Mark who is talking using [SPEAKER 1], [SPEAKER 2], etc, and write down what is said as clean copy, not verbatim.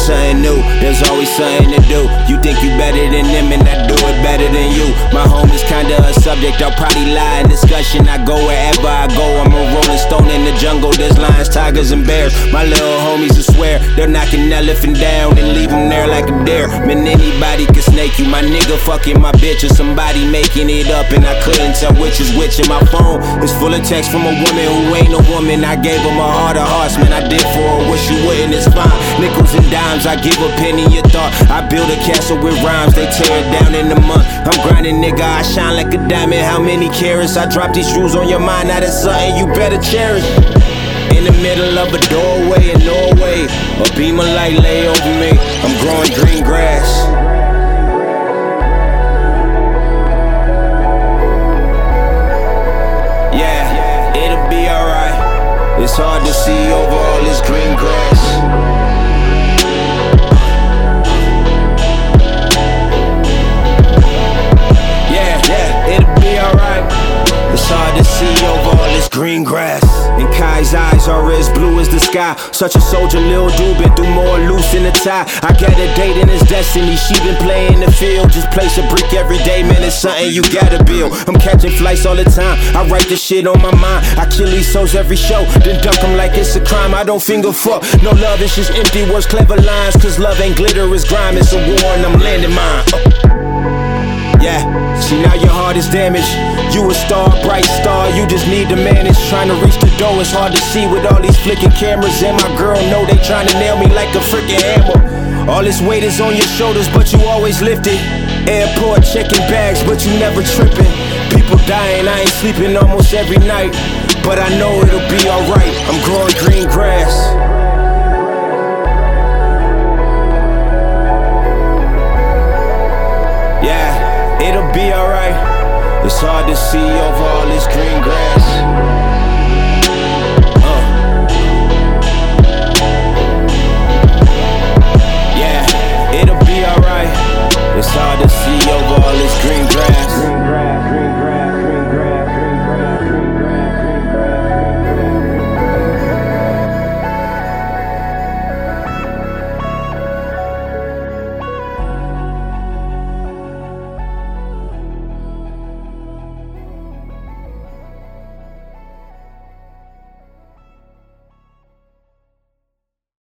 [SPEAKER 1] something new, there's always something to do. You think you better than them and I do it better than you. My home is kinda a subject, I'll probably lie in discussion. I go wherever I go, I'm a rolling stone in the jungle. There's lions, tigers, and bears. My little homies, I swear, they'll knock an elephant down and leave him there like a dare. Man, anybody can snake you. My nigga fucking my bitch or somebody making it up, and I couldn't tell which is which. And my phone is full of texts from a woman who ain't a woman. I gave her my heart of hearts, man, I did for her what she wouldn't. It's fine, nickels and dimes, I give a penny a thought. I build a castle with rhymes, they tear it down in a month. I'm grinding, nigga, I shine like a diamond. How many carats? I drop these jewels on your mind, now that's something you better cherish. In the middle of a doorway in Norway, a beam of light lay over me. I'm growing green grass. Yeah, it'll be alright. It's hard to see over all this green grass. It's hard to see over all this green grass. And Kai's eyes are as blue as the sky. Such a soldier, Lil Dude, been through more loose in the tie. I got a date in his destiny, she been playing the field. Just place a brick every day, man, it's something you gotta build. I'm catching flights all the time, I write this shit on my mind. I kill these souls every show, then dunk them like it's a crime. I don't finger fuck, no love, it's just empty words, clever lines. Cause love ain't glitter, it's grime, it's a war and I'm landing mine. Yeah, see now your heart is damaged. You a star, bright star, you just need to manage. Trying to reach the door, it's hard to see with all these flicking cameras. And my girl know they trying to nail me like a freaking hammer. All this weight is on your shoulders, but you always lift it. Airport checking bags, but you never tripping. People dying, I ain't sleeping almost every night. But I know it'll be alright, I'm growing green grass. It'll be alright. It's hard to see over all this green grass.